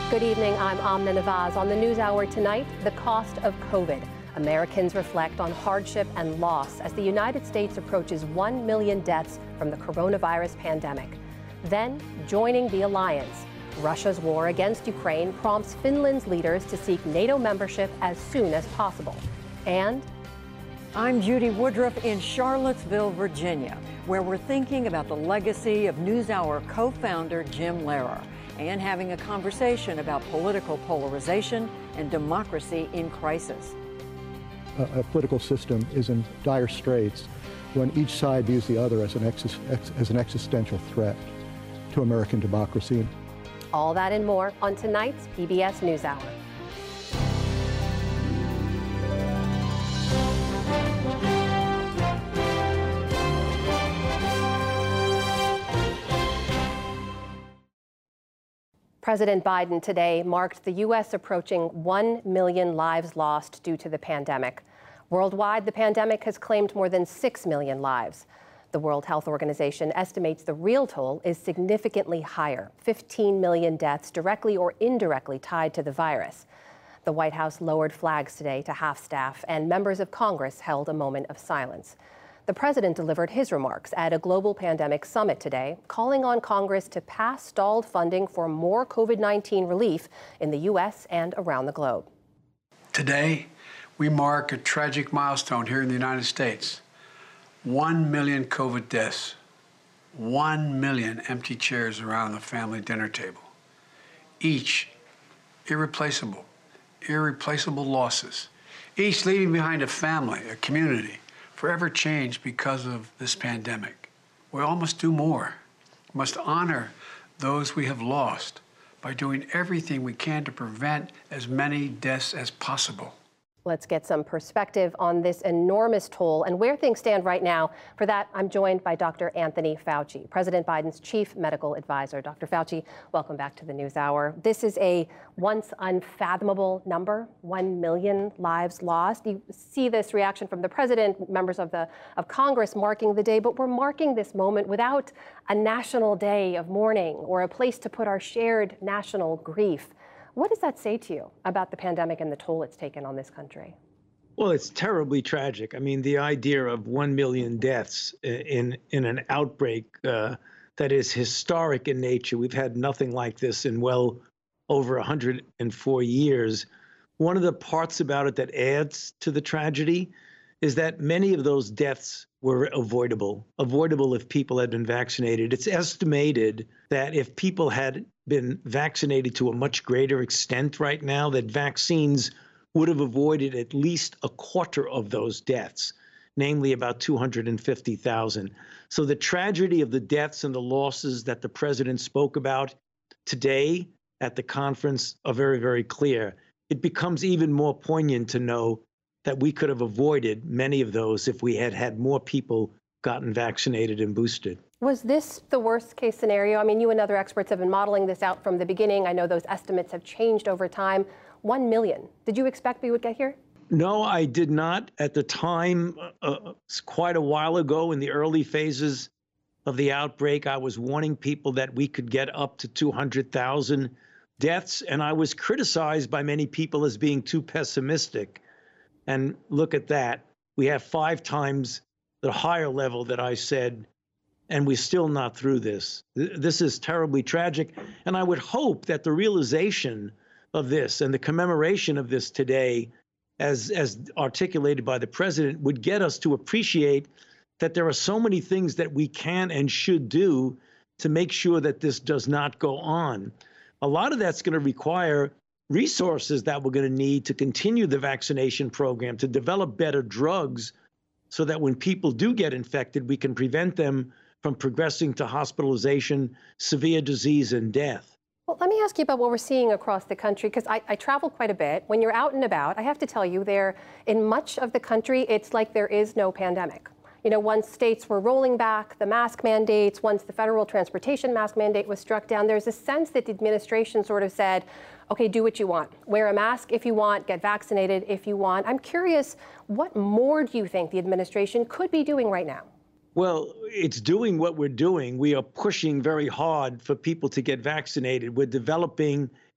Good evening, I'm Amna Nawaz. On the NewsHour tonight, the cost of COVID. Americans reflect on hardship and loss as the United States approaches 1 million deaths from the coronavirus pandemic. Then, joining the alliance. Russia's war against Ukraine prompts Finland's leaders to seek NATO membership as soon as possible. And I'm Judy Woodruff in Charlottesville, Virginia, where we're thinking about the legacy of NewsHour co-founder Jim Lehrer and having a conversation about political polarization and democracy in crisis. A political system is in dire straits when each side views the other as an existential threat to American democracy. All that and more on tonight's PBS NewsHour. President Biden today marked the U.S. approaching 1 million lives lost due to the pandemic. Worldwide, the pandemic has claimed more than 6 million lives. The World Health Organization estimates the real toll is significantly higher, 15 million deaths directly or indirectly tied to the virus. The White House lowered flags today to half-staff, and members of Congress held a moment of silence. The president delivered his remarks at a global pandemic summit today, calling on Congress to pass stalled funding for more COVID-19 relief in the U.S. and around the globe. Today, we mark a tragic milestone here in the United States. 1 million COVID deaths, 1 million empty chairs around the family dinner table. Each irreplaceable losses. Each leaving behind a family, a community, forever changed because of this pandemic. We all must do more. We must honor those we have lost by doing everything we can to prevent as many deaths as possible. Let's get some perspective on this enormous toll and where things stand right now. For that, I'm joined by Dr. Anthony Fauci, President Biden's chief medical advisor. Dr. Fauci, welcome back to the NewsHour. This is a once unfathomable number, 1 million lives lost. You see this reaction from the president, members of Congress marking the day, but we're marking this moment without a national day of mourning or a place to put our shared national grief. What does that say to you about the pandemic and the toll it's taken on this country? Well, it's terribly tragic. I mean, the idea of 1 million deaths in an outbreak that is historic in nature. We've had nothing like this in well over 104 years. One of the parts about it that adds to the tragedy is that many of those deaths were avoidable if people had been vaccinated. It's estimated that if people had been vaccinated to a much greater extent right now, that vaccines would have avoided at least a quarter of those deaths, namely about 250,000. So the tragedy of the deaths and the losses that the president spoke about today at the conference are very, very clear. It becomes even more poignant to know that we could have avoided many of those if we had had more people gotten vaccinated and boosted. Was this the worst case scenario? I mean, you and other experts have been modeling this out from the beginning. I know those estimates have changed over time. 1 million. Did you expect we would get here? No, I did not. At the time, quite a while ago in the early phases of the outbreak, I was warning people that we could get up to 200,000 deaths, and I was criticized by many people as being too pessimistic. And look at that. We have 5 times the higher level that I said, and we're still not through this. This is terribly tragic. And I would hope that the realization of this and the commemoration of this today, as articulated by the president, would get us to appreciate that there are so many things that we can and should do to make sure that this does not go on. A lot of that's going to require resources that we're going to need to continue the vaccination program, to develop better drugs so that when people do get infected, we can prevent them from progressing to hospitalization, severe disease, and death. Well, let me ask you about what we're seeing across the country, because I travel quite a bit. When you're out and about, I have to tell you, in much of the country, it's like there is no pandemic. You know, once states were rolling back the mask mandates, once the federal transportation mask mandate was struck down, there's a sense that the administration sort of said, okay, do what you want. Wear a mask if you want, get vaccinated if you want. I'm curious, what more do you think the administration could be doing right now? Well, it's doing what we're doing. We are pushing very hard for people to get vaccinated. We're developing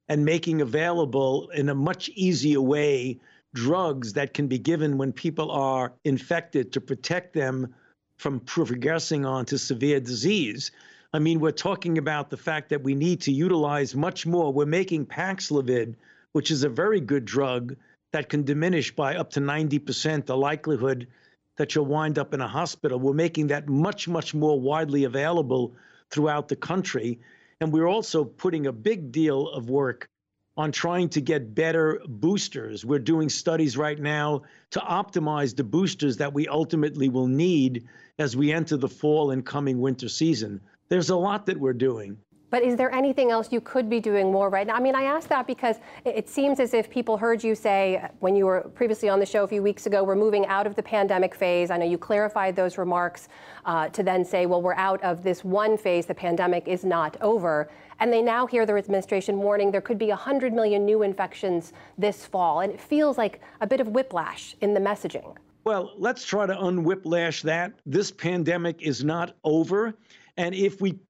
and making available in a much easier way drugs that can be given when people are infected to protect them from progressing on to severe disease. I mean, we're talking about the fact that we need to utilize much more. We're making Paxlovid, which is a very good drug that can diminish by up to 90% the likelihood that you'll wind up in a hospital. We're making that much, much more widely available throughout the country. And we're also putting a big deal of work on trying to get better boosters. We're doing studies right now to optimize the boosters that we ultimately will need as we enter the fall and coming winter season. There's a lot that we're doing. But is there anything else you could be doing more right now? I mean, I ask that because it seems as if people heard you say when you were previously on the show a few weeks ago, we're moving out of the pandemic phase. I know you clarified those remarks to then say, well, we're out of this one phase. The pandemic is not over. And they now hear the administration warning there could be 100 million new infections this fall. And it feels like a bit of whiplash in the messaging. Well, let's try to unwhiplash that. This pandemic is not over. And if we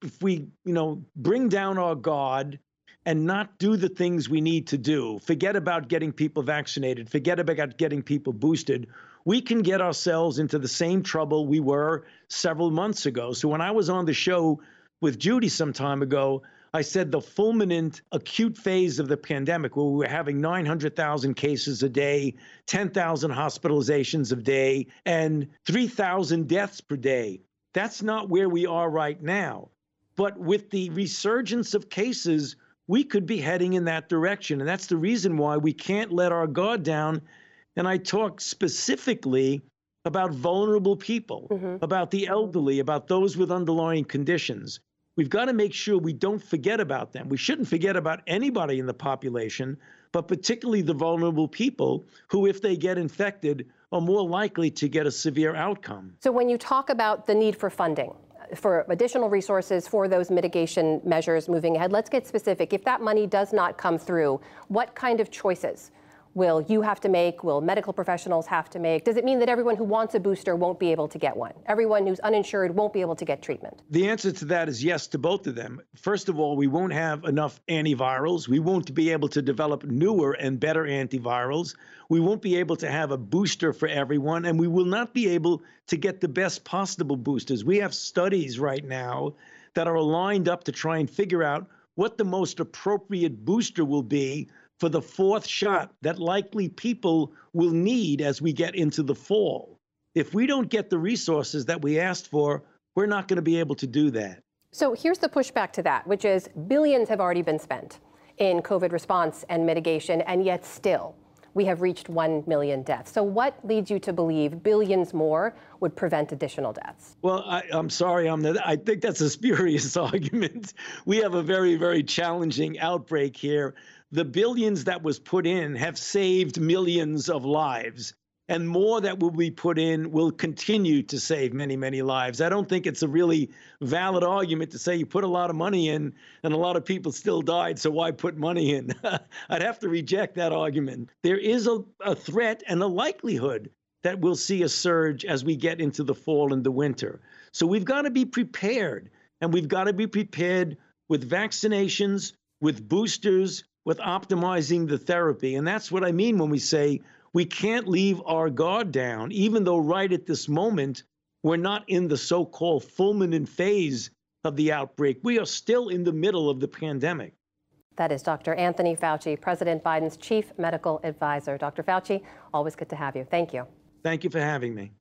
bring down our guard and not do the things we need to do, forget about getting people vaccinated, forget about getting people boosted, we can get ourselves into the same trouble we were several months ago. So when I was on the show with Judy some time ago, I said the fulminant acute phase of the pandemic, where we were having 900,000 cases a day, 10,000 hospitalizations a day, and 3,000 deaths per day. That's not where we are right now. But with the resurgence of cases, we could be heading in that direction. And that's the reason why we can't let our guard down. And I talk specifically about vulnerable people, about the elderly, about those with underlying conditions. We've got to make sure we don't forget about them. We shouldn't forget about anybody in the population, but particularly the vulnerable people who, if they get infected, are more likely to get a severe outcome. So when you talk about the need for funding, for additional resources for those mitigation measures moving ahead, let's get specific. If that money does not come through, what kind of choices will you have to make? Will medical professionals have to make? Does it mean that everyone who wants a booster won't be able to get one? Everyone who's uninsured won't be able to get treatment? The answer to that is yes to both of them. First of all, we won't have enough antivirals. We won't be able to develop newer and better antivirals. We won't be able to have a booster for everyone, and we will not be able to get the best possible boosters. We have studies right now that are lined up to try and figure out what the most appropriate booster will be for the fourth shot that likely people will need as we get into the fall. If we don't get the resources that we asked for, we're not going to be able to do that. So here's the pushback to that, which is billions have already been spent in COVID response and mitigation, and yet still we have reached 1 million deaths. So what leads you to believe billions more would prevent additional deaths? Well, I'm sorry, I think that's a spurious argument. We have a very, very challenging outbreak here. The billions that was put in have saved millions of lives, and more that will be put in will continue to save many, many lives. I don't think it's a really valid argument to say you put a lot of money in and a lot of people still died, so why put money in? I'd have to reject that argument. There is a threat and a likelihood that we'll see a surge as we get into the fall and the winter. So we've got to be prepared, and we've got to be prepared with vaccinations, with boosters, with optimizing the therapy. And that's what I mean when we say we can't leave our guard down, even though right at this moment, we're not in the so-called fulminant phase of the outbreak. We are still in the middle of the pandemic. That is Dr. Anthony Fauci, President Biden's chief medical advisor. Dr. Fauci, always good to have you. Thank you. Thank you for having me.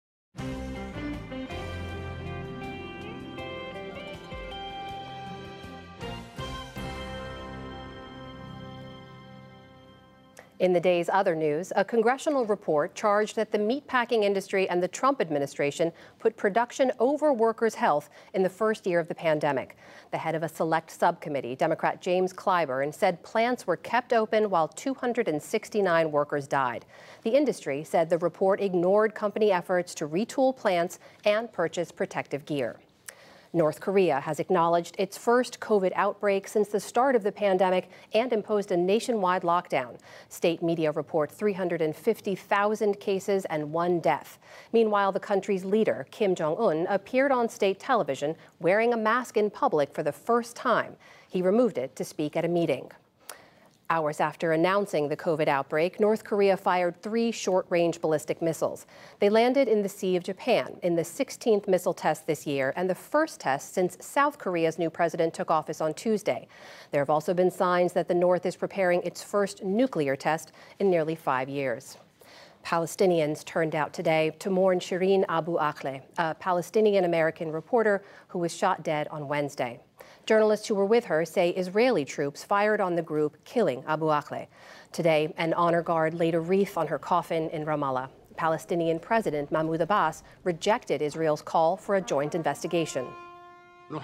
In the day's other news, a congressional report charged that the meatpacking industry and the Trump administration put production over workers' health in the first year of the pandemic. The head of a select subcommittee, Democrat James Clyburn, said plants were kept open while 269 workers died. The industry said the report ignored company efforts to retool plants and purchase protective gear. North Korea has acknowledged its first COVID outbreak since the start of the pandemic and imposed a nationwide lockdown. State media report 350,000 cases and 1 death. Meanwhile, the country's leader, Kim Jong-un, appeared on state television wearing a mask in public for the first time. He removed it to speak at a meeting. Hours after announcing the COVID outbreak, North Korea fired 3 short-range ballistic missiles. They landed in the Sea of Japan in the 16th missile test this year and the first test since South Korea's new president took office on Tuesday. There have also been signs that the North is preparing its first nuclear test in nearly 5 years. Palestinians turned out today to mourn Shireen Abu Akleh, a Palestinian-American reporter who was shot dead on Wednesday. Journalists who were with her say Israeli troops fired on the group, killing Abu Akleh. Today, an honor guard laid a wreath on her coffin in Ramallah. Palestinian President Mahmoud Abbas rejected Israel's call for a joint investigation. We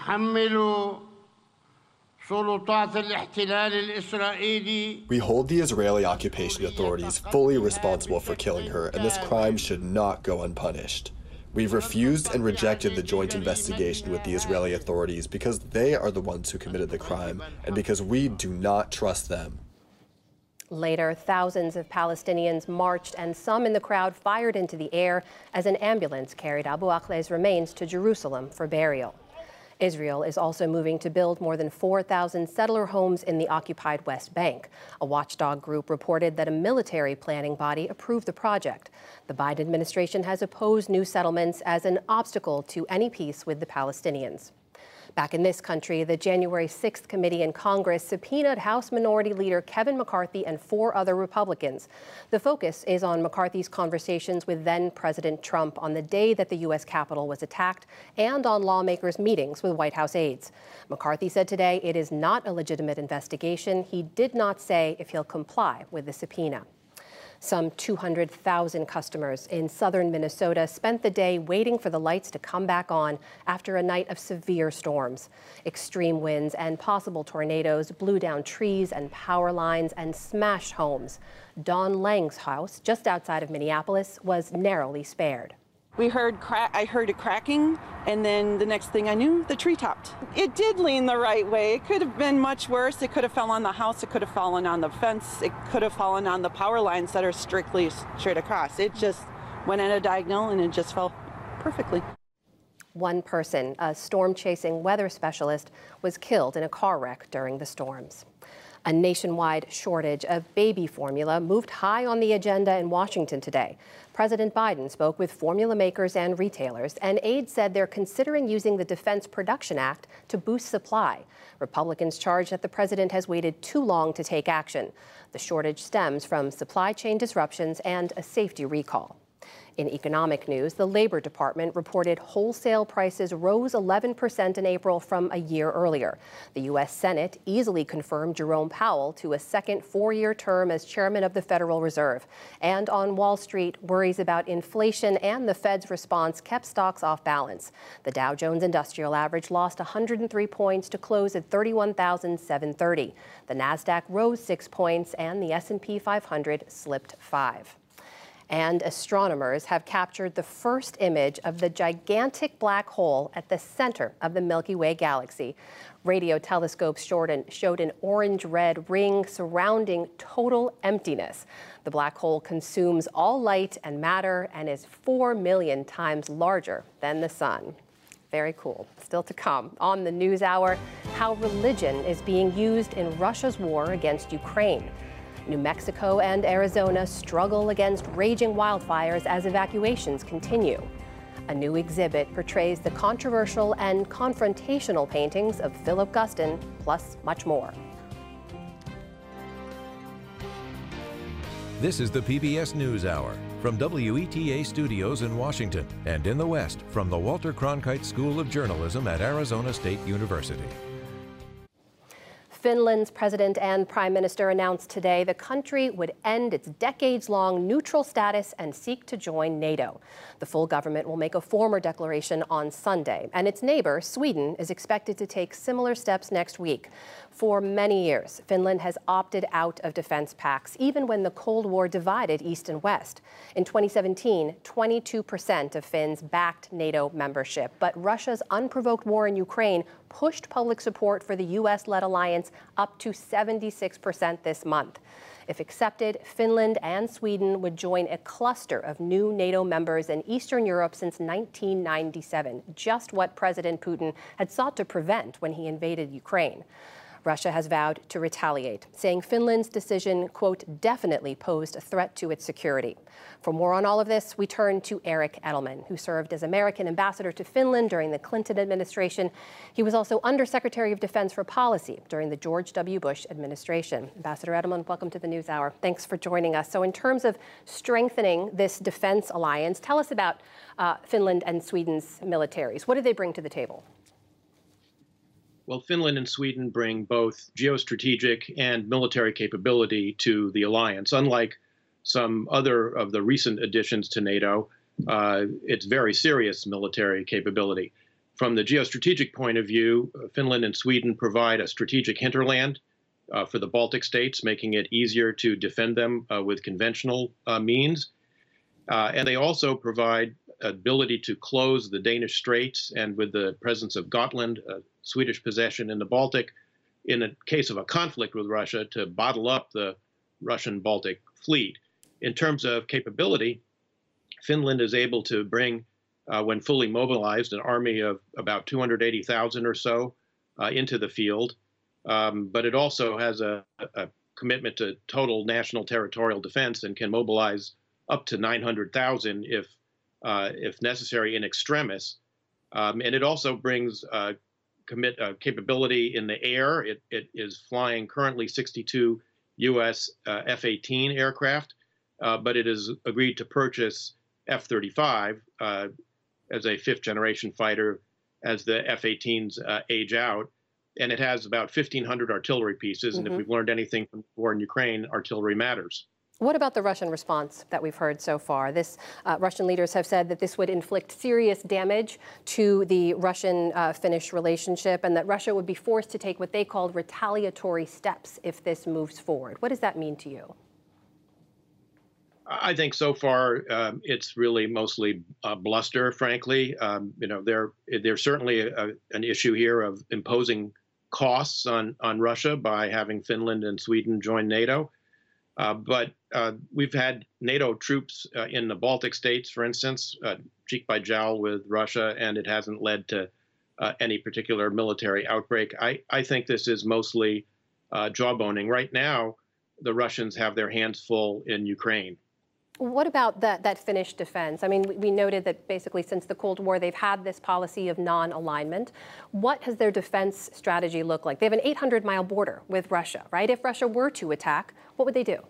hold the Israeli occupation authorities fully responsible for killing her, and this crime should not go unpunished. We've refused and rejected the joint investigation with the Israeli authorities because they are the ones who committed the crime and because we do not trust them. Later, thousands of Palestinians marched and some in the crowd fired into the air as an ambulance carried Abu Akleh's remains to Jerusalem for burial. Israel is also moving to build more than 4,000 settler homes in the occupied West Bank. A watchdog group reported that a military planning body approved the project. The Biden administration has opposed new settlements as an obstacle to any peace with the Palestinians. Back in this country, the January 6th committee in Congress subpoenaed House Minority Leader Kevin McCarthy and 4 other Republicans. The focus is on McCarthy's conversations with then-President Trump on the day that the U.S. Capitol was attacked and on lawmakers' meetings with White House aides. McCarthy said today it is not a legitimate investigation. He did not say if he'll comply with the subpoena. Some 200,000 customers in southern Minnesota spent the day waiting for the lights to come back on after a night of severe storms. Extreme winds and possible tornadoes blew down trees and power lines and smashed homes. Dawn Lang's house, just outside of Minneapolis, was narrowly spared. I heard it cracking, and then the next thing I knew, the tree topped. It did lean the right way. It could have been much worse. It could have fallen on the house. It could have fallen on the fence. It could have fallen on the power lines that are strictly straight across. It just went at a diagonal, and it just fell perfectly. One person, a storm-chasing weather specialist, was killed in a car wreck during the storms. A nationwide shortage of baby formula moved high on the agenda in Washington today. President Biden spoke with formula makers and retailers, and aides said they're considering using the Defense Production Act to boost supply. Republicans charge that the president has waited too long to take action. The shortage stems from supply chain disruptions and a safety recall. In economic news, the Labor Department reported wholesale prices rose 11% in April from a year earlier. The U.S. Senate easily confirmed Jerome Powell to a second 4-year term as chairman of the Federal Reserve. And on Wall Street, worries about inflation and the Fed's response kept stocks off balance. The Dow Jones Industrial Average lost 103 points to close at 31,730. The Nasdaq rose 6 points and the S&P 500 slipped 5. And astronomers have captured the first image of the gigantic black hole at the center of the Milky Way galaxy. Radio telescopes showed an orange-red ring surrounding total emptiness. The black hole consumes all light and matter and is 4 million times larger than the sun. Very cool. Still to come on the NewsHour, how religion is being used in Russia's war against Ukraine. New Mexico and Arizona struggle against raging wildfires as evacuations continue. A new exhibit portrays the controversial and confrontational paintings of Philip Guston, plus much more. This is the PBS NewsHour from WETA Studios in Washington and in the West from the Walter Cronkite School of Journalism at Arizona State University. Finland's president and prime minister announced today the country would end its decades-long neutral status and seek to join NATO. The full government will make a formal declaration on Sunday, and its neighbor, Sweden, is expected to take similar steps next week. For many years, Finland has opted out of defense pacts, even when the Cold War divided East and West. In 2017, 22% of Finns backed NATO membership, but Russia's unprovoked war in Ukraine pushed public support for the U.S.-led alliance up to 76% this month. If accepted, Finland and Sweden would join a cluster of new NATO members in Eastern Europe since 1997, just what President Putin had sought to prevent when he invaded Ukraine. Russia has vowed to retaliate, saying Finland's decision, quote, definitely posed a threat to its security. For more on all of this, we turn to Eric Edelman, who served as American ambassador to Finland during the Clinton administration. He was also Undersecretary of Defense for Policy during the George W. Bush administration. Ambassador Edelman, welcome to the NewsHour. Thanks for joining us. So in terms of strengthening this defense alliance, tell us about Finland and Sweden's militaries. What do they bring to the table? Well, Finland and Sweden bring both geostrategic and military capability to the alliance. Unlike some other of the recent additions to NATO, it's very serious military capability. From the geostrategic point of view, Finland and Sweden provide a strategic hinterland for the Baltic states, making it easier to defend them with conventional means. And they also provide ability to close the Danish Straits, and with the presence of Gotland, a Swedish possession in the Baltic, in a case of a conflict with Russia, to bottle up the Russian Baltic fleet. In terms of capability, Finland is able to bring, when fully mobilized, an army of about 280,000 or so into the field. But it also has a commitment to total national territorial defense and can mobilize up to 900,000 if necessary in extremis. And it also brings capability in the air. It is flying currently 62 U.S. F-18 aircraft, but it has agreed to purchase F-35 as a fifth-generation fighter as the F-18s age out. And it has about 1,500 artillery pieces. And if we've learned anything from the war in Ukraine, artillery matters. What about the Russian response that we've heard so far? Russian leaders have said that this would inflict serious damage to the Russian-Finnish relationship and that Russia would be forced to take what they called retaliatory steps if this moves forward. What does that mean to you? I think so far it's really mostly bluster, frankly. There's certainly an issue here of imposing costs on Russia by having Finland and Sweden join NATO. But we've had NATO troops in the Baltic states, for instance, cheek by jowl with Russia, and it hasn't led to any particular military outbreak. I think this is mostly jawboning. Right now, the Russians have their hands full in Ukraine. What about that Finnish defense? I mean, we noted that basically since the Cold War, they've had this policy of non-alignment. What has their defense strategy looked like? They have an 800-mile border with Russia, right? If Russia were to attack, what would they do?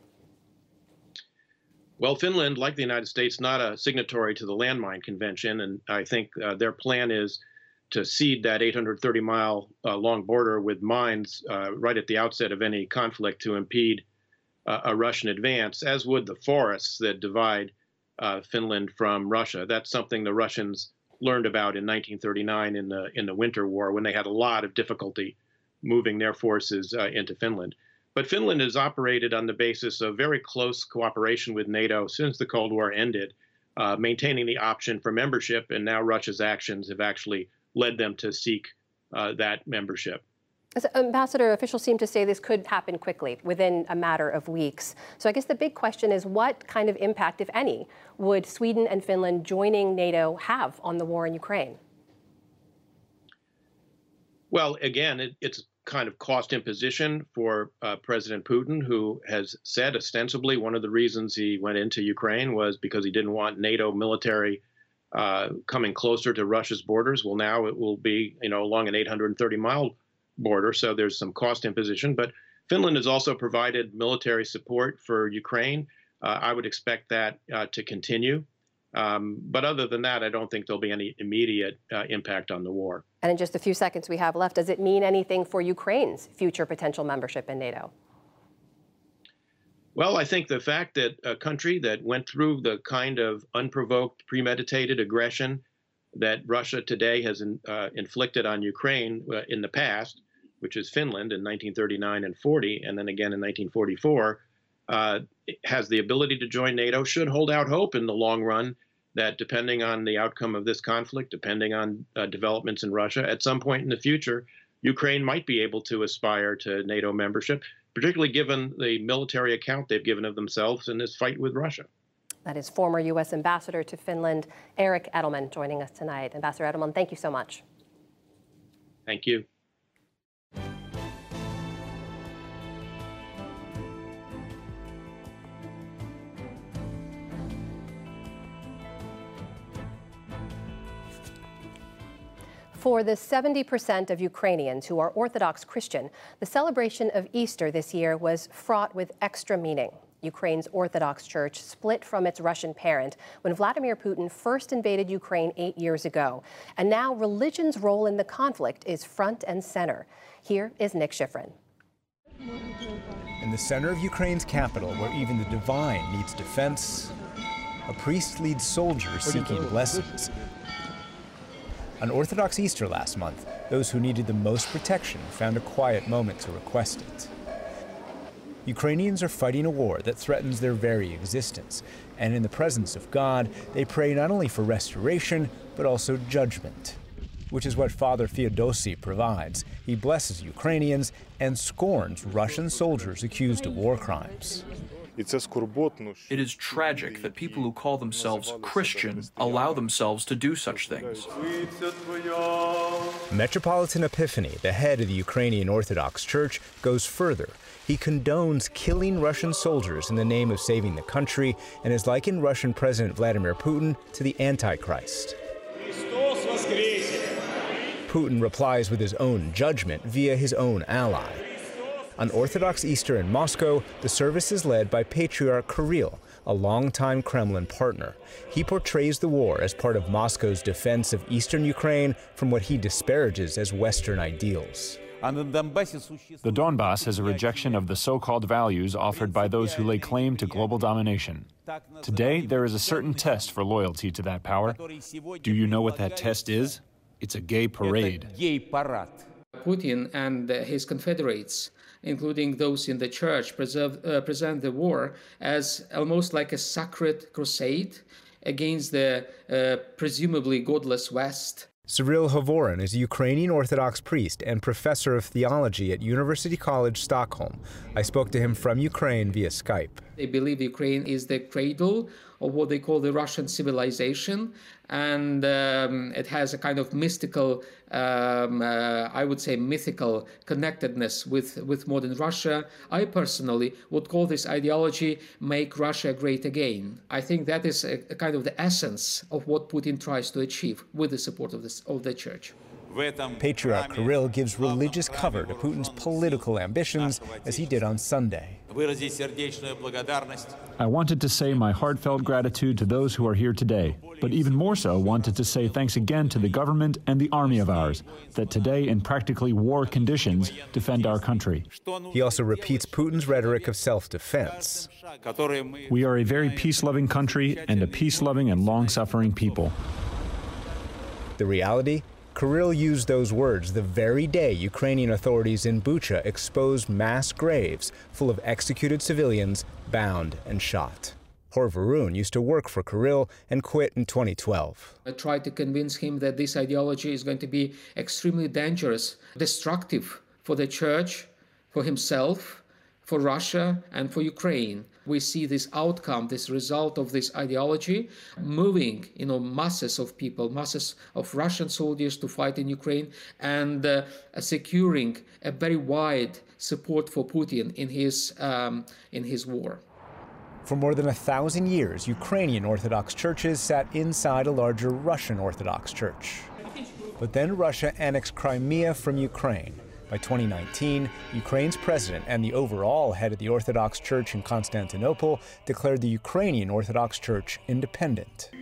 Well, Finland, like the United States, not a signatory to the Landmine Convention, and I think their plan is to cede that 830-mile long border with mines right at the outset of any conflict to impede a Russian advance, as would the forests that divide Finland from Russia. That's something the Russians learned about in 1939 in the Winter War, when they had a lot of difficulty moving their forces into Finland. But Finland has operated on the basis of very close cooperation with NATO since the Cold War ended, maintaining the option for membership, and now Russia's actions have actually led them to seek that membership. As Ambassador, officials seem to say this could happen quickly, within a matter of weeks. So I guess the big question is, what kind of impact, if any, would Sweden and Finland joining NATO have on the war in Ukraine? Well, again, it's kind of cost imposition for President Putin, who has said ostensibly one of the reasons he went into Ukraine was because he didn't want NATO military coming closer to Russia's borders. Well, now it will be, along an 830-mile border, so there's some cost imposition. But Finland has also provided military support for Ukraine. I would expect that to continue. But other than that, I don't think there'll be any immediate impact on the war. And in just the few seconds we have left, does it mean anything for Ukraine's future potential membership in NATO? Well, I think the fact that a country that went through the kind of unprovoked, premeditated aggression that Russia today has inflicted on Ukraine in the past, which is Finland in 1939 and 40, and then again in 1944, has the ability to join NATO, should hold out hope in the long run that depending on the outcome of this conflict, depending on developments in Russia, at some point in the future, Ukraine might be able to aspire to NATO membership, particularly given the military account they've given of themselves in this fight with Russia. That is former U.S. Ambassador to Finland, Eric Edelman, joining us tonight. Ambassador Edelman, thank you so much. Thank you. For the 70% of Ukrainians who are Orthodox Christian, the celebration of Easter this year was fraught with extra meaning. Ukraine's Orthodox Church split from its Russian parent when Vladimir Putin first invaded Ukraine 8 years ago. And now religion's role in the conflict is front and center. Here is Nick Schifrin. In the center of Ukraine's capital, where even the divine needs defense, a priest leads soldiers seeking blessings. On Orthodox Easter last month, those who needed the most protection found a quiet moment to request it. Ukrainians are fighting a war that threatens their very existence, and in the presence of God, they pray not only for restoration, but also judgment, which is what Father Feodosy provides. He blesses Ukrainians and scorns Russian soldiers accused of war crimes. It is tragic that people who call themselves Christian allow themselves to do such things. Metropolitan Epiphany, the head of the Ukrainian Orthodox Church, goes further. He condones killing Russian soldiers in the name of saving the country and has likened Russian President Vladimir Putin to the Antichrist. Putin replies with his own judgment via his own ally. On Orthodox Easter in Moscow, the service is led by Patriarch Kirill, a longtime Kremlin partner. He portrays the war as part of Moscow's defense of eastern Ukraine from what he disparages as Western ideals. The Donbass is a rejection of the so-called values offered by those who lay claim to global domination. Today, there is a certain test for loyalty to that power. Do you know what that test is? It's a gay parade. Putin and his confederates, including those in the church, present the war as almost like a sacred crusade against the presumably godless West. Cyril Hovorin is a Ukrainian Orthodox priest and professor of theology at University College Stockholm. I spoke to him from Ukraine via Skype. They believe Ukraine is the cradle of what they call the Russian civilization, and it has a kind of mystical, I would say mythical connectedness with modern Russia. I personally would call this ideology "Make Russia Great Again." I think that is a kind of the essence of what Putin tries to achieve with the support of the church. Patriarch Kirill gives religious cover to Putin's political ambitions, as he did on Sunday. I wanted to say my heartfelt gratitude to those who are here today, but even more so wanted to say thanks again to the government and the army of ours that today, in practically war conditions, defend our country. He also repeats Putin's rhetoric of self-defense. We are a very peace-loving country and a peace-loving and long-suffering people. The reality? Kirill used those words the very day Ukrainian authorities in Bucha exposed mass graves full of executed civilians, bound and shot. Hor Varun used to work for Kirill and quit in 2012. I tried to convince him that this ideology is going to be extremely dangerous, destructive for the church, for himself, for Russia, and for Ukraine. We see this outcome, this result of this ideology, moving, masses of people, masses of Russian soldiers to fight in Ukraine, and securing a very wide support for Putin in his war. For more than 1,000 years, Ukrainian Orthodox churches sat inside a larger Russian Orthodox church. But then Russia annexed Crimea from Ukraine. By 2019, Ukraine's president and the overall head of the Orthodox Church in Constantinople declared the Ukrainian Orthodox Church independent.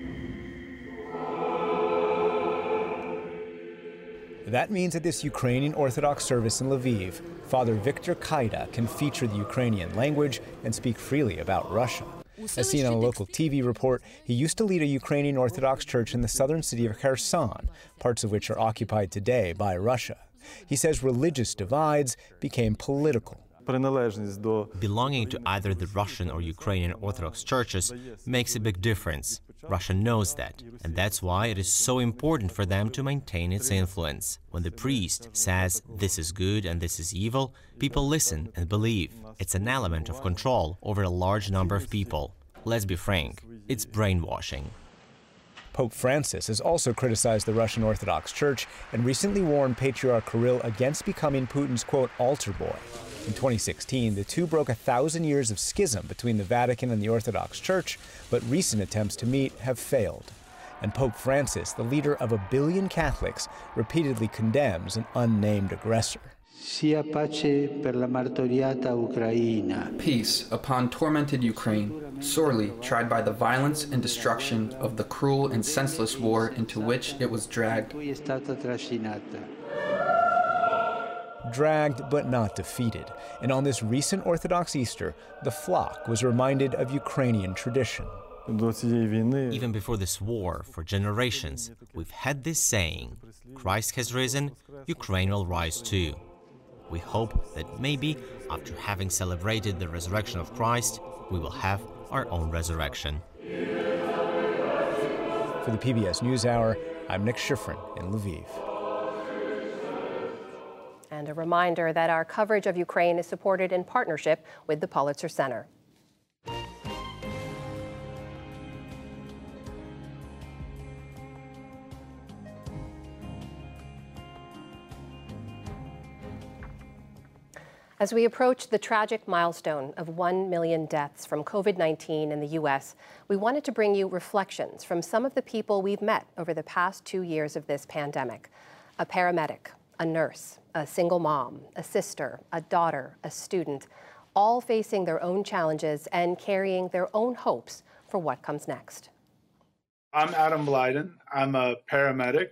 That means at this Ukrainian Orthodox service in Lviv, Father Viktor Kaida can feature the Ukrainian language and speak freely about Russia. As seen on a local TV report, he used to lead a Ukrainian Orthodox church in the southern city of Kherson, parts of which are occupied today by Russia. He says religious divides became political. Belonging to either the Russian or Ukrainian Orthodox churches makes a big difference. Russia knows that, and that's why it is so important for them to maintain its influence. When the priest says this is good and this is evil, people listen and believe. It's an element of control over a large number of people. Let's be frank, it's brainwashing. Pope Francis has also criticized the Russian Orthodox Church and recently warned Patriarch Kirill against becoming Putin's, quote, altar boy. In 2016, the two broke 1,000 years of schism between the Vatican and the Orthodox Church, but recent attempts to meet have failed. And Pope Francis, the leader of 1 billion Catholics, repeatedly condemns an unnamed aggressor. Sia pace per la martoriata Ucraina. Peace upon tormented Ukraine, sorely tried by the violence and destruction of the cruel and senseless war into which it was dragged. Dragged but not defeated. And on this recent Orthodox Easter, the flock was reminded of Ukrainian tradition. Even before this war, for generations, we've had this saying, Christ has risen, Ukraine will rise too. We hope that maybe, after having celebrated the resurrection of Christ, we will have our own resurrection. For the PBS NewsHour, I'm Nick Schifrin in Lviv. And a reminder that our coverage of Ukraine is supported in partnership with the Pulitzer Center. As we approach the tragic milestone of 1 million deaths from COVID-19 in the U.S., we wanted to bring you reflections from some of the people we've met over the past 2 years of this pandemic. A paramedic, a nurse, a single mom, a sister, a daughter, a student, all facing their own challenges and carrying their own hopes for what comes next. I'm Adam Blyden. I'm a paramedic.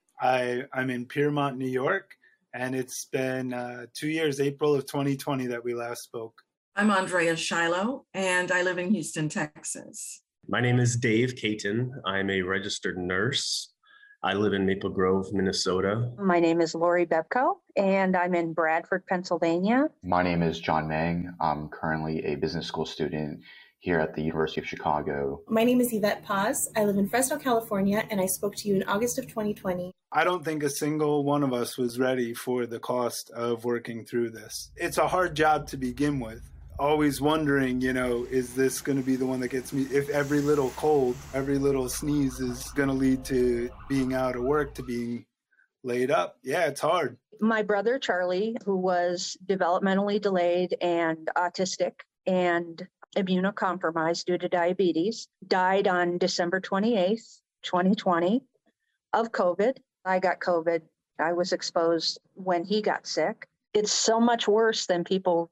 I'm in Piermont, New York. And it's been 2 years, April of 2020, that we last spoke. I'm Andrea Shiloh, and I live in Houston, Texas. My name is Dave Caton. I'm a registered nurse. I live in Maple Grove, Minnesota. My name is Lori Bebko, and I'm in Bradford, Pennsylvania. My name is John Meng. I'm currently a business school student here at the University of Chicago. My name is Yvette Paz. I live in Fresno, California, and I spoke to you in August of 2020. I don't think a single one of us was ready for the cost of working through this. It's a hard job to begin with. Always wondering, is this going to be the one that gets me? If every little cold, every little sneeze is going to lead to being out of work, to being laid up. Yeah, it's hard. My brother, Charlie, who was developmentally delayed and autistic and immunocompromised due to diabetes, died on December 28th, 2020 of COVID. I got COVID. I was exposed when he got sick. It's so much worse than people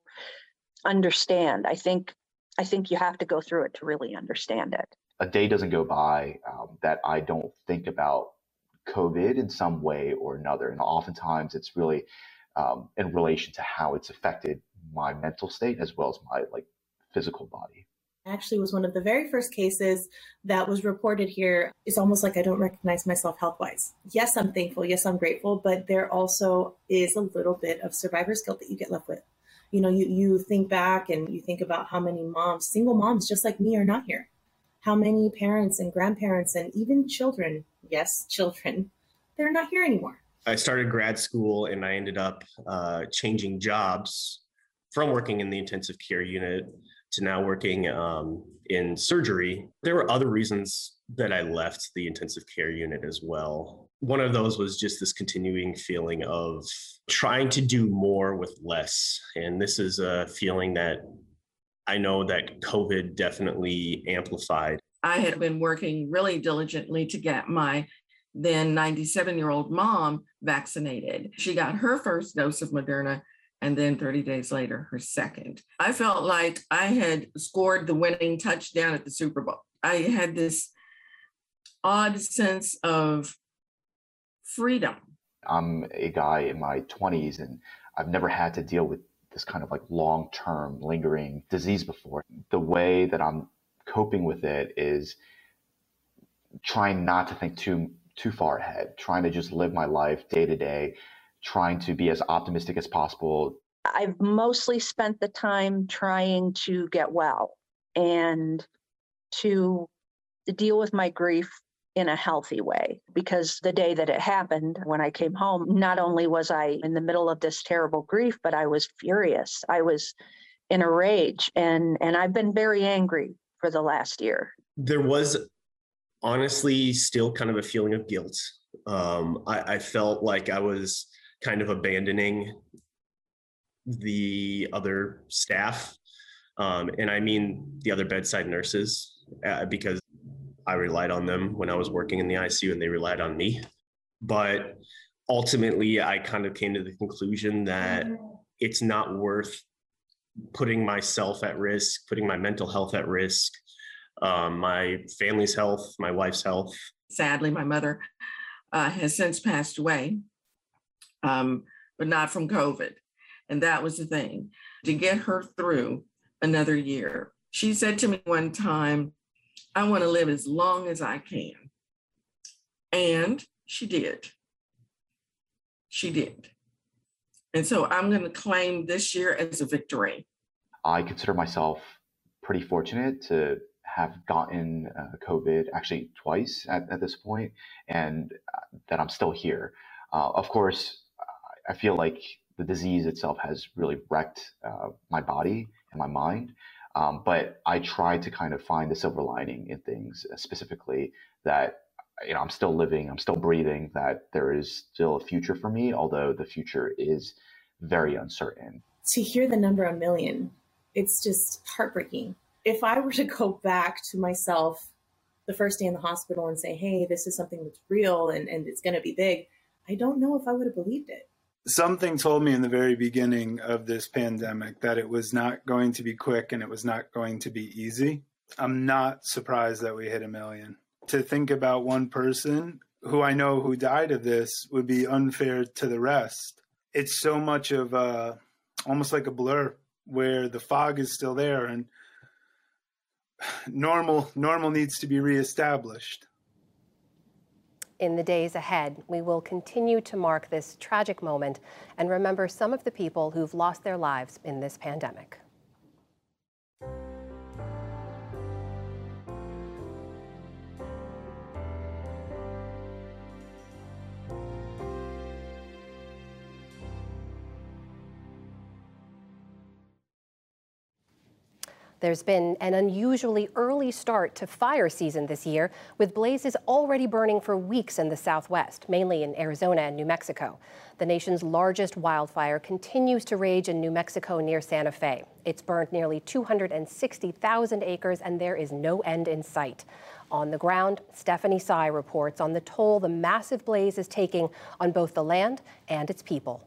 understand. I think you have to go through it to really understand it. A day doesn't go by that I don't think about COVID in some way or another. And oftentimes it's really in relation to how it's affected my mental state as well as my physical body. Actually was one of the very first cases that was reported here. It's almost like I don't recognize myself health-wise. Yes, I'm thankful. Yes, I'm grateful. But there also is a little bit of survivor's guilt that you get left with. You think back and you think about how many moms, single moms just like me, are not here. How many parents and grandparents and even children, yes, children, they're not here anymore. I started grad school and I ended up changing jobs from working in the intensive care unit to now working in surgery. There were other reasons that I left the intensive care unit as well. One of those was just this continuing feeling of trying to do more with less. And this is a feeling that I know that COVID definitely amplified. I had been working really diligently to get my then 97-year-old mom vaccinated. She got her first dose of Moderna, and then 30 days later, her second. I felt like I had scored the winning touchdown at the Super Bowl. I had this odd sense of freedom. I'm a guy in my 20s, and I've never had to deal with this kind of long-term lingering disease before. The way that I'm coping with it is trying not to think too far ahead, trying to just live my life day to day, trying to be as optimistic as possible. I've mostly spent the time trying to get well and to deal with my grief in a healthy way. Because the day that it happened, when I came home, not only was I in the middle of this terrible grief, but I was furious. I was in a rage, and I've been very angry for the last year. There was honestly still kind of a feeling of guilt. I felt like I was kind of abandoning the other staff, and I mean the other bedside nurses, because I relied on them when I was working in the ICU, and they relied on me. But ultimately, I kind of came to the conclusion that it's not worth putting myself at risk, putting my mental health at risk, my family's health, my wife's health. Sadly, my mother has since passed away, but not from COVID. And that was the thing, to get her through another year. She said to me one time, I want to live as long as I can. And she did. She did. And so I'm going to claim this year as a victory. I consider myself pretty fortunate to have gotten COVID actually twice at this point, and that I'm still here. Of course, I feel like the disease itself has really wrecked my body and my mind. But I try to kind of find the silver lining in things, specifically that, you know, I'm still living, I'm still breathing, that there is still a future for me, although the future is very uncertain. To hear the number 1 million, it's just heartbreaking. If I were to go back to myself the first day in the hospital and say, hey, this is something that's real and it's going to be big, I don't know if I would have believed it. Something told me in the very beginning of this pandemic that it was not going to be quick and it was not going to be easy. I'm not surprised that we hit 1 million. To think about one person who I know who died of this would be unfair to the rest. It's so much of almost like a blur where the fog is still there and normal needs to be reestablished. In the days ahead, we will continue to mark this tragic moment and remember some of the people who've lost their lives in this pandemic. There's been an unusually early start to fire season this year, with blazes already burning for weeks in the Southwest, mainly in Arizona and New Mexico. The nation's largest wildfire continues to rage in New Mexico near Santa Fe. It's burned nearly 260,000 acres, and there is no end in sight. On the ground, Stephanie Sy reports on the toll the massive blaze is taking on both the land and its people.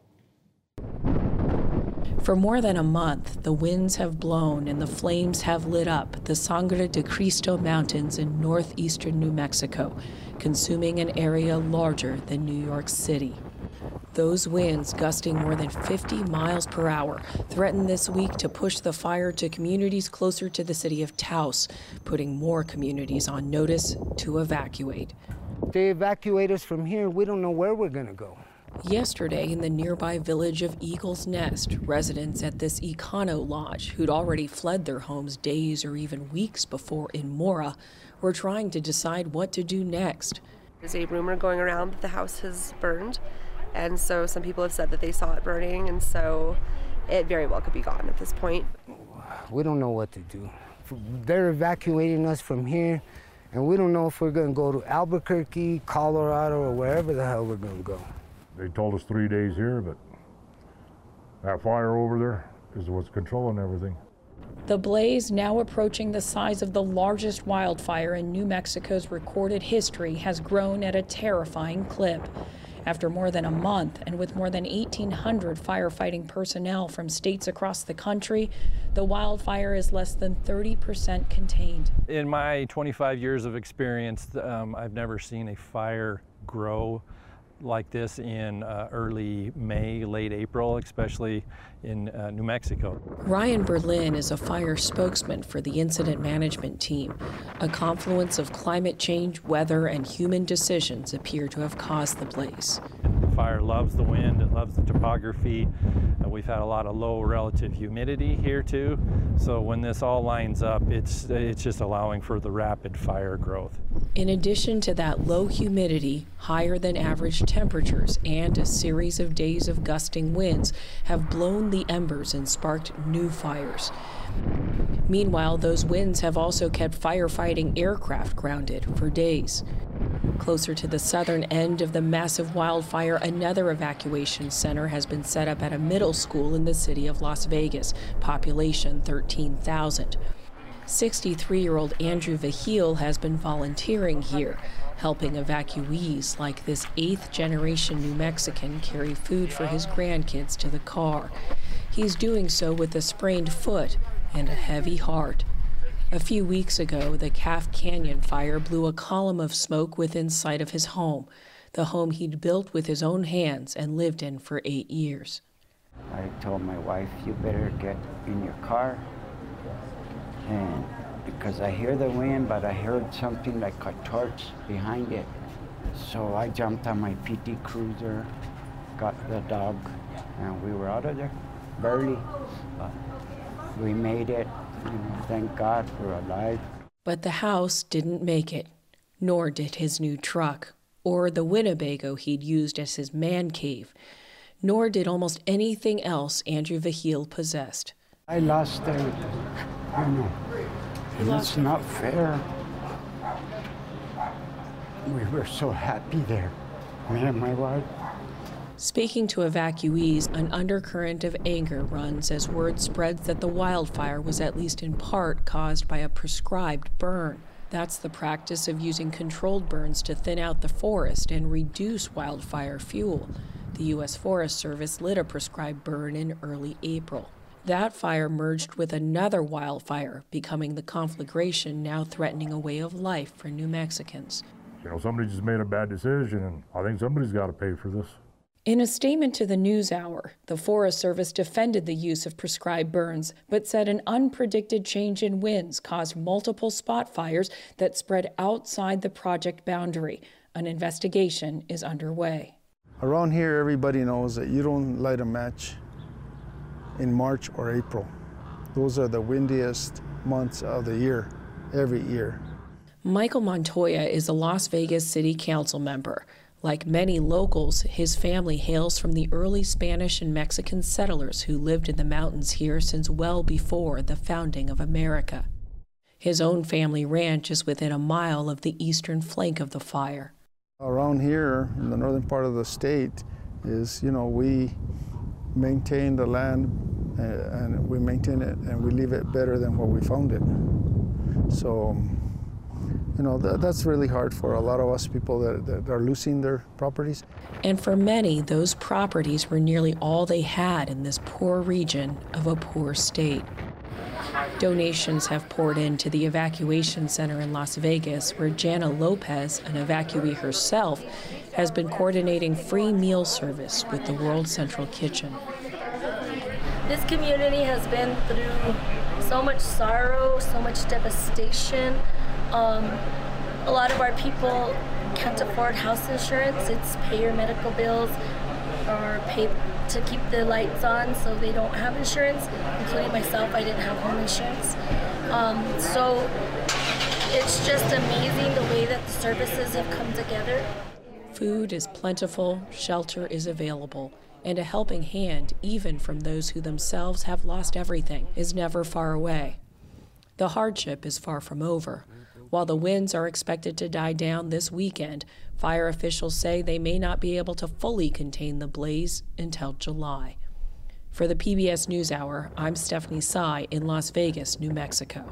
For more than a month, the winds have blown and the flames have lit up the Sangre de Cristo Mountains in northeastern New Mexico, consuming an area larger than New York City. Those winds, gusting more than 50 miles per hour, threatened this week to push the fire to communities closer to the city of Taos, putting more communities on notice to evacuate. They evacuate us from here, we don't know where we're going to go. Yesterday, in the nearby village of Eagle's Nest, residents at this Econo Lodge, who'd already fled their homes days or even weeks before in Mora, were trying to decide what to do next. There's a rumor going around that the house has burned, and so some people have said that they saw it burning, and so it very well could be gone at this point. We don't know what to do. They're evacuating us from here, and we don't know if we're going to go to Albuquerque, Colorado, or wherever the hell we're going to go. They told us 3 days here, but that fire over there is what's controlling everything. The blaze, now approaching the size of the largest wildfire in New Mexico's recorded history, has grown at a terrifying clip. After more than a month and with more than 1,800 firefighting personnel from states across the country, the wildfire is less than 30% contained. In my 25 years of experience, I've never seen a fire grow like this in early May, late April, especially in New Mexico. Ryan Berlin is a fire spokesman for the incident management team. A confluence of climate change, weather, and human decisions appear to have caused the blaze. The fire loves the wind, it loves the topography. We've had a lot of low relative humidity here too, so when this all lines up, it's just allowing for the rapid fire growth. In addition to that low humidity, higher than average temperatures, and a series of days of gusting winds have blown the embers and sparked new fires. Meanwhile, those winds have also kept firefighting aircraft grounded for days. Closer to the southern end of the massive wildfire, another evacuation center has been set up at a middle school in the city of Las Vegas, population 13,000. 63-year-old Andrew Vahil has been volunteering here, helping evacuees like this 8th-generation New Mexican carry food for his grandkids to the car. He's doing so with a sprained foot and a heavy heart. A few weeks ago, the Calf Canyon fire blew a column of smoke within sight of his home, the home he'd built with his own hands and lived in for 8 years. I told my wife, you better get in your car. And because I hear the wind, but I heard something like a torch behind it. So I jumped on my PT Cruiser, got the dog, and we were out of there, barely. But we made it, thank God we're alive. But the house didn't make it, nor did his new truck, or the Winnebago he'd used as his man cave, nor did almost anything else Andrew Vahil possessed. I lost everything, and it's not fair. We were so happy there, me and my wife. Speaking to evacuees, an undercurrent of anger runs as word spreads that the wildfire was at least in part caused by a prescribed burn. That's the practice of using controlled burns to thin out the forest and reduce wildfire fuel. The U.S. Forest Service lit a prescribed burn in early April. That fire merged with another wildfire, becoming the conflagration now threatening a way of life for New Mexicans. Somebody just made a bad decision, and I think somebody's got to pay for this. In a statement to the NewsHour, the Forest Service defended the use of prescribed burns, but said an unpredicted change in winds caused multiple spot fires that spread outside the project boundary. An investigation is underway. Around here, everybody knows that you don't light a match in March or April. Those are the windiest months of the year, every year. Michael Montoya is a Las Vegas City Council member. Like many locals, his family hails from the early Spanish and Mexican settlers who lived in the mountains here since well before the founding of America. His own family ranch is within a mile of the eastern flank of the fire. Around here, in the northern part of the state, is, we maintain the land and we maintain it and we leave it better than what we found it. So, that's really hard for a lot of us people that are losing their properties. And for many, those properties were nearly all they had in this poor region of a poor state. Donations have poured into the evacuation center in Las Vegas, where Jana Lopez, an evacuee herself, has been coordinating free meal service with the World Central Kitchen. This community has been through so much sorrow, so much devastation. A lot of our people can't afford house insurance. It's pay your medical bills or pay to keep the lights on, so they don't have insurance, including myself. I didn't have home insurance. So it's just amazing the way that the services have come together. Food is plentiful, shelter is available, and a helping hand, even from those who themselves have lost everything, is never far away. The hardship is far from over. While the winds are expected to die down this weekend, fire officials say they may not be able to fully contain the blaze until July. For the PBS NewsHour, I'm Stephanie Tsai in Las Vegas, New Mexico.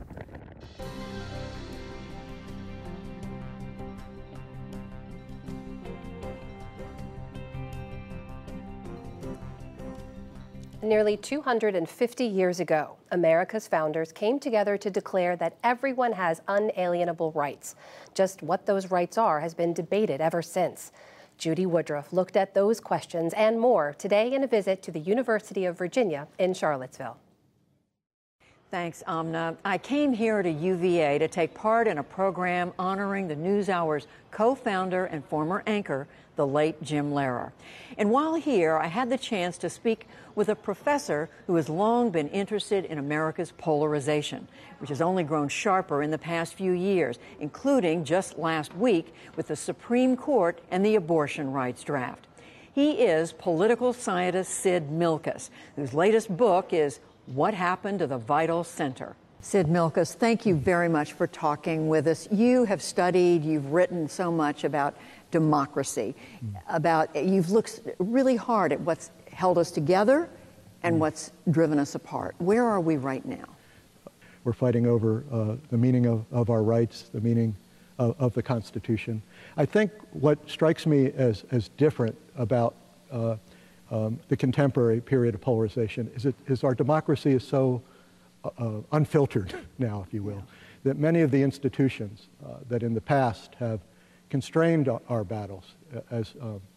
Nearly 250 years ago, America's founders came together to declare that everyone has unalienable rights. Just what those rights are has been debated ever since. Judy Woodruff looked at those questions and more today in a visit to the University of Virginia in Charlottesville. Thanks, Amna. I came here to UVA to take part in a program honoring the NewsHour's co-founder and former anchor, the late Jim Lehrer. And while here, I had the chance to speak with a professor who has long been interested in America's polarization, which has only grown sharper in the past few years, including just last week with the Supreme Court and the abortion rights draft. He is political scientist Sid Milkes, whose latest book is What Happened to the Vital Center. Sid Milkes, thank you very much for talking with us. You have studied, you've written so much about democracy, you've looked really hard at what's held us together and what's driven us apart. Where are we right now? We're fighting over the meaning of our rights, the meaning of the Constitution. I think what strikes me as different about the contemporary period of polarization is our democracy is so unfiltered now, if you will, that many of the institutions that in the past have constrained our battles as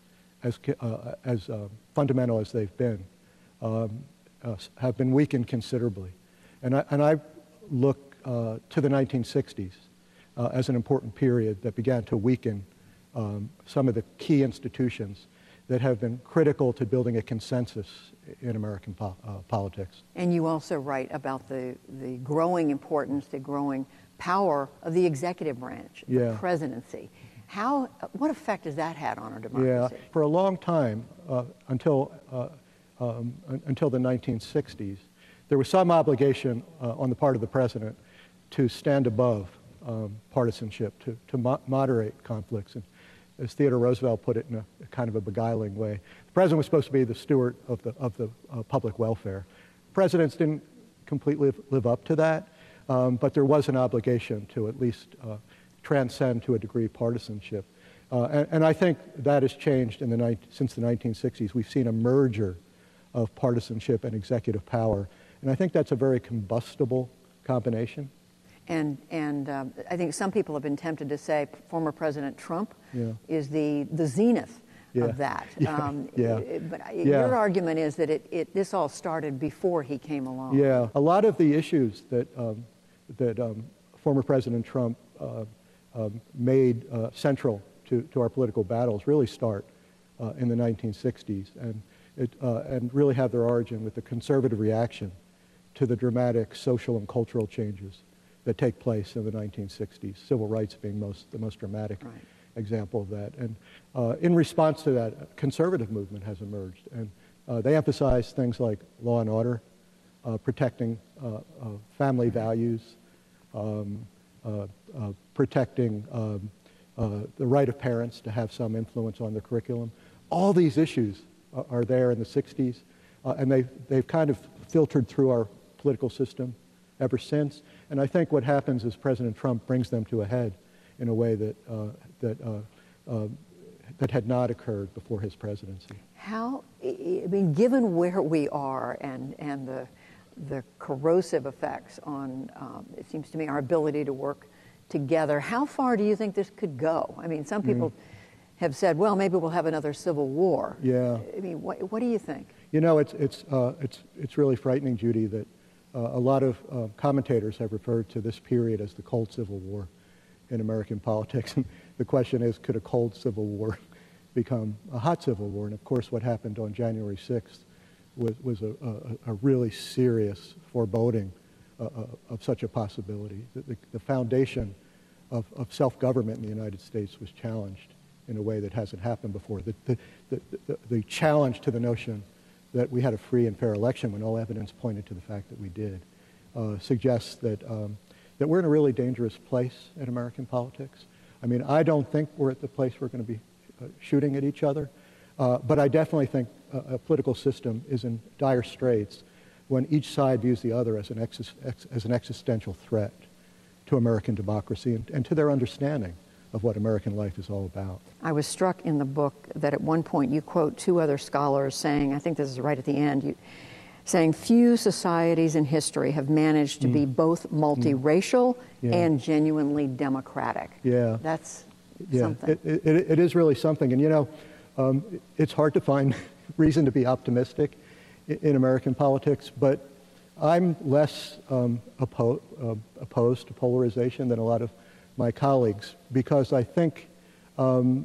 fundamental as they've been have been weakened considerably. And I look to the 1960s as an important period that began to weaken some of the key institutions that have been critical to building a consensus in American politics. And you also write about the growing importance, the growing power of the executive branch, the presidency. What effect has that had on our democracy? Yeah, for a long time, until the 1960s, there was some obligation on the part of the president to stand above partisanship, to moderate conflicts. And as Theodore Roosevelt put it in a kind of a beguiling way, the president was supposed to be the steward of the public welfare. Presidents didn't completely live up to that, but there was an obligation to at least transcend to a degree partisanship. And I think that has changed since the 1960s. We've seen a merger of partisanship and executive power. And I think that's a very combustible combination. And I think some people have been tempted to say former President Trump is the zenith of that. But your argument is that this all started before he came along. Yeah, a lot of the issues that former President Trump made central to our political battles really start in the 1960s and really have their origin with the conservative reaction to the dramatic social and cultural changes that take place in the 1960s, civil rights being the most dramatic example of that. And in response to that, a conservative movement has emerged. And they emphasize things like law and order, protecting family values, protecting the right of parents to have some influence on the curriculum. All these issues are there in the 60s, and they've kind of filtered through our political system ever since. And I think what happens is President Trump brings them to a head in a way that had not occurred before his presidency. Given where we are and the corrosive effects on, it seems to me, our ability to work together, how far do you think this could go? I mean, some people have said, well, maybe we'll have another civil war. Yeah. I mean, what do you think? You know, it's really frightening, Judy, that a lot of commentators have referred to this period as the Cold Civil War in American politics. And the question is, could a cold civil war become a hot civil war? And of course, what happened on January 6th was a really serious foreboding of such a possibility. The foundation of self-government in the United States was challenged in a way that hasn't happened before. The challenge to the notion that we had a free and fair election when all evidence pointed to the fact that we did suggests that we're in a really dangerous place in American politics. I mean, I don't think we're at the place we're going to be shooting at each other, but I definitely think a political system is in dire straits when each side views the other as an existential threat to American democracy and to their understanding of what American life is all about. I was struck in the book that at one point you quote two other scholars saying, I think this is right at the end, saying few societies in history have managed to be both multiracial and genuinely democratic. Yeah. That's something. It is really something. And you know, it's hard to find reason to be optimistic in American politics, but I'm less opposed to polarization than a lot of my colleagues, because I think, in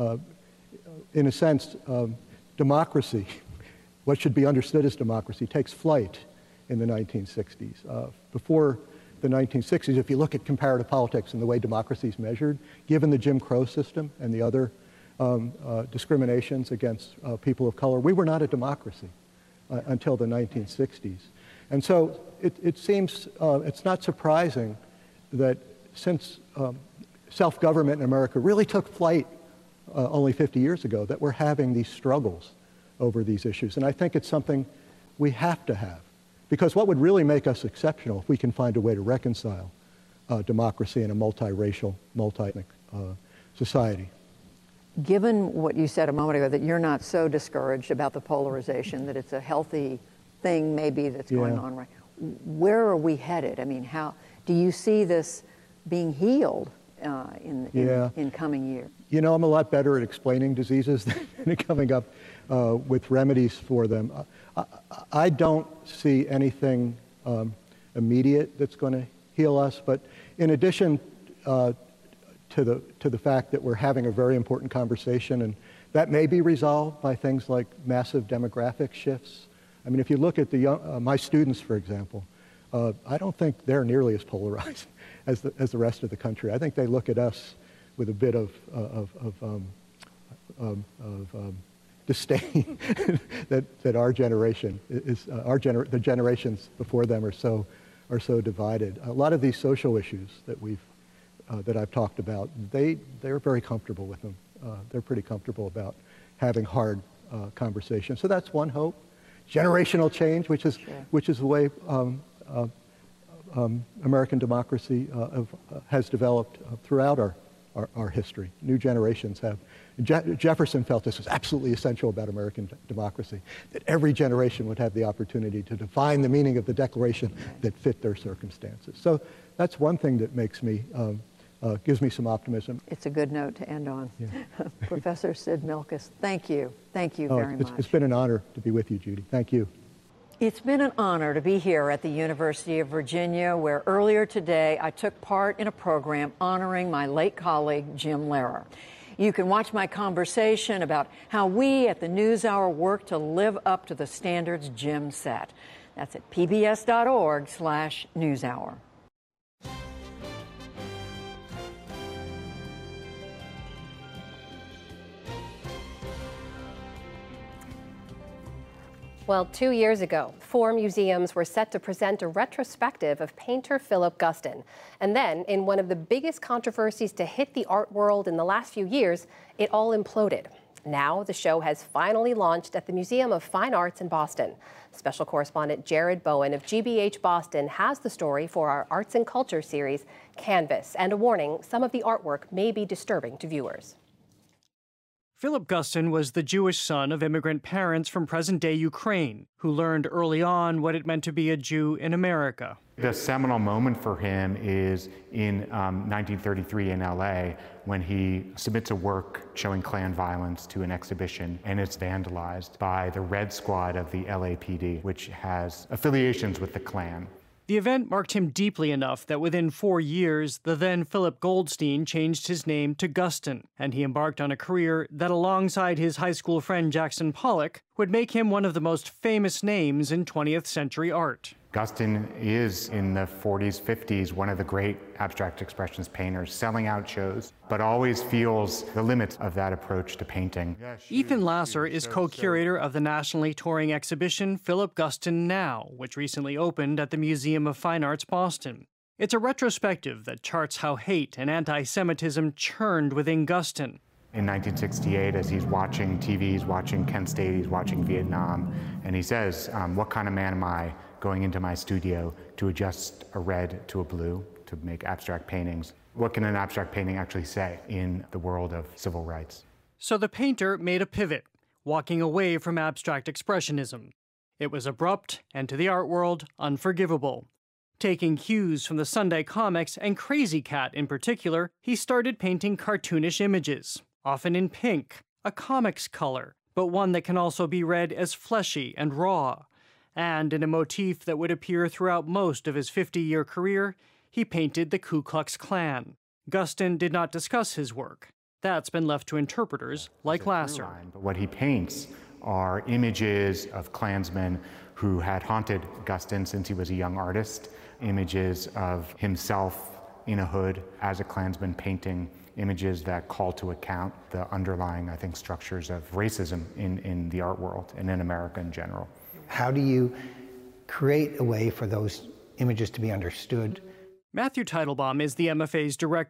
a sense, democracy, what should be understood as democracy, takes flight in the 1960s. Before the 1960s, if you look at comparative politics and the way democracy is measured, given the Jim Crow system and the other discriminations against people of color, we were not a democracy until the 1960s. And so it seems, it's not surprising that since self-government in America really took flight only 50 years ago, that we're having these struggles over these issues. And I think it's something we have to have Because what would really make us exceptional if we can find a way to reconcile democracy in a multiracial, multi-ethnic society. Given what you said a moment ago, that you're not so discouraged about the polarization, that it's a healthy thing maybe that's going on right, where are we headed? I mean, how do you see this being healed in coming years? You know, I'm a lot better at explaining diseases than coming up with remedies for them. I don't see anything immediate that's going to heal us, but in addition to the fact that we're having a very important conversation, and that may be resolved by things like massive demographic shifts. I mean, if you look at my students, for example, I don't think they're nearly as polarized as the rest of the country. I think they look at us with a bit of disdain that our generation is the generations before them are so divided. A lot of these social issues that I've talked about, they're very comfortable with them. They're pretty comfortable about having hard conversations. So that's one hope. Generational change, which is the way American democracy has developed throughout our history. New generations have. Jefferson felt this was absolutely essential about American democracy, that every generation would have the opportunity to define the meaning of the Declaration that fit their circumstances. So that's one thing that makes me, gives me some optimism. It's a good note to end on. Yeah. Professor Sid Milkes, thank you. Thank you very much. It's been an honor to be with you, Judy. Thank you. It's been an honor to be here at the University of Virginia, where earlier today I took part in a program honoring my late colleague, Jim Lehrer. You can watch my conversation about how we at the NewsHour work to live up to the standards Jim set. That's at pbs.org/newshour. Well, 2 years ago, 4 museums were set to present a retrospective of painter Philip Guston. And then, in one of the biggest controversies to hit the art world in the last few years, it all imploded. Now, the show has finally launched at the Museum of Fine Arts in Boston. Special correspondent Jared Bowen of GBH Boston has the story for our Arts and Culture series, Canvas, and a warning, some of the artwork may be disturbing to viewers. Philip Guston was the Jewish son of immigrant parents from present-day Ukraine, who learned early on what it meant to be a Jew in America. The seminal moment for him is in 1933 in LA, when he submits a work showing Klan violence to an exhibition, and it's vandalized by the Red Squad of the LAPD, which has affiliations with the Klan. The event marked him deeply enough that within 4 years, the then Philip Goldstein changed his name to Guston, and he embarked on a career that, alongside his high school friend Jackson Pollock, would make him one of the most famous names in 20th century art. Guston is, in the 40s, 50s, one of the great abstract expressionist painters, selling out shows, but always feels the limits of that approach to painting. Ethan Lasser is co-curator of the nationally touring exhibition Philip Guston Now, which recently opened at the Museum of Fine Arts, Boston. It's a retrospective that charts how hate and anti-Semitism churned within Guston. In 1968, as he's watching TV, he's watching Kent State, he's watching Vietnam, and he says, what kind of man am I going into my studio to adjust a red to a blue to make abstract paintings? What can an abstract painting actually say in the world of civil rights? So the painter made a pivot, walking away from abstract expressionism. It was abrupt and, to the art world, unforgivable. Taking cues from the Sunday comics and Crazy Cat in particular, he started painting cartoonish images, often in pink, a comics color, but one that can also be read as fleshy and raw. And in a motif that would appear throughout most of his 50-year career, he painted the Ku Klux Klan. Guston did not discuss his work. That's been left to interpreters like Lasser. But what he paints are images of Klansmen who had haunted Guston since he was a young artist, images of himself in a hood as a Klansman painting images that call to account the underlying, I think, structures of racism in the art world and in America in general. How do you create a way for those images to be understood? Matthew Teitelbaum is the MFA's director.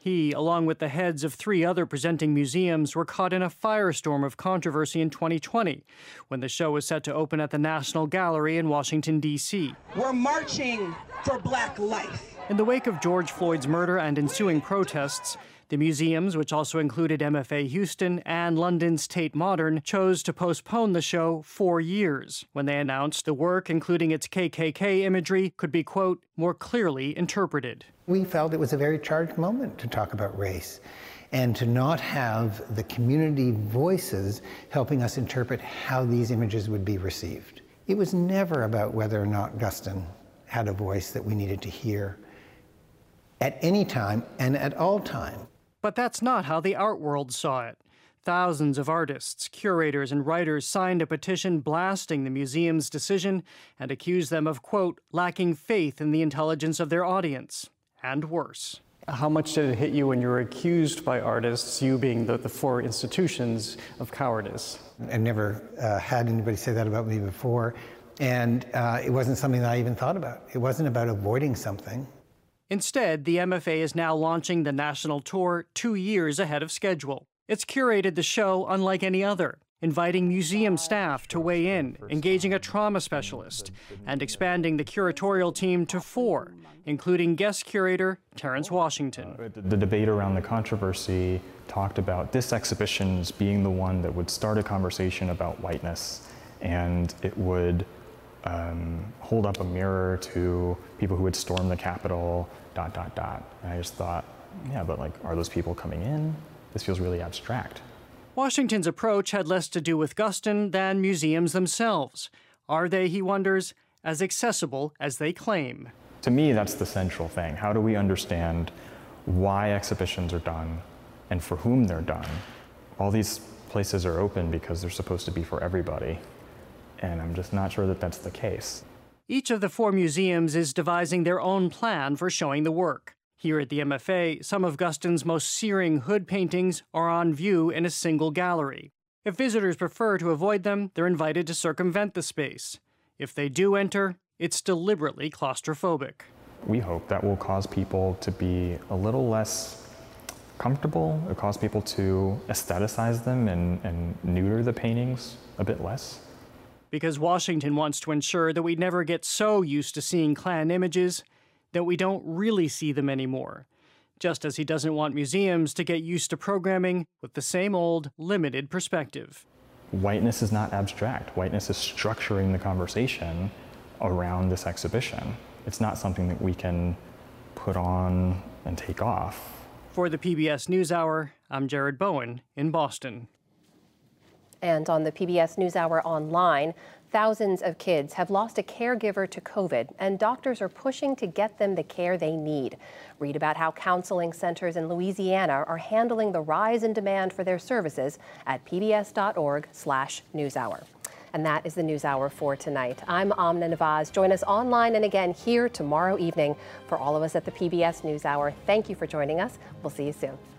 He, along with the heads of 3 other presenting museums, were caught in a firestorm of controversy in 2020, when the show was set to open at the National Gallery in Washington, D.C. We're marching for Black life. In the wake of George Floyd's murder and ensuing protests, the museums, which also included MFA Houston and London's Tate Modern, chose to postpone the show 4 years when they announced the work, including its KKK imagery, could be, quote, more clearly interpreted. We felt it was a very charged moment to talk about race and to not have the community voices helping us interpret how these images would be received. It was never about whether or not Guston had a voice that we needed to hear at any time and at all time. But that's not how the art world saw it. Thousands of artists, curators, and writers signed a petition blasting the museum's decision and accused them of, quote, lacking faith in the intelligence of their audience, and worse. How much did it hit you when you were accused by artists, you being the 4 institutions, of cowardice? I've never had anybody say that about me before, and it wasn't something that I even thought about. It wasn't about avoiding something. Instead, the MFA is now launching the national tour 2 years ahead of schedule. It's curated the show unlike any other, inviting museum staff to weigh in, engaging a trauma specialist, and expanding the curatorial team to 4, including guest curator Terrence Washington. The debate around the controversy talked about this exhibition as being the one that would start a conversation about whiteness, and it would hold up a mirror to people who would storm the Capitol, ... And I just thought, yeah, but like, are those people coming in? This feels really abstract. Washington's approach had less to do with Guston than museums themselves. Are they, he wonders, as accessible as they claim? To me, that's the central thing. How do we understand why exhibitions are done and for whom they're done? All these places are open because they're supposed to be for everybody. And I'm just not sure that that's the case. Each of the 4 museums is devising their own plan for showing the work. Here at the MFA, some of Guston's most searing hood paintings are on view in a single gallery. If visitors prefer to avoid them, they're invited to circumvent the space. If they do enter, it's deliberately claustrophobic. We hope that will cause people to be a little less comfortable. It'll cause people to aestheticize them and neuter the paintings a bit less. Because Washington wants to ensure that we never get so used to seeing Klan images that we don't really see them anymore, just as he doesn't want museums to get used to programming with the same old, limited perspective. Whiteness is not abstract. Whiteness is structuring the conversation around this exhibition. It's not something that we can put on and take off. For the PBS NewsHour, I'm Jared Bowen in Boston. And on the PBS NewsHour online, thousands of kids have lost a caregiver to COVID, and doctors are pushing to get them the care they need. Read about how counseling centers in Louisiana are handling the rise in demand for their services at pbs.org/newshour. And that is the NewsHour for tonight. I'm Amna Nawaz. Join us online and again here tomorrow evening. For all of us at the PBS NewsHour, thank you for joining us. We'll see you soon.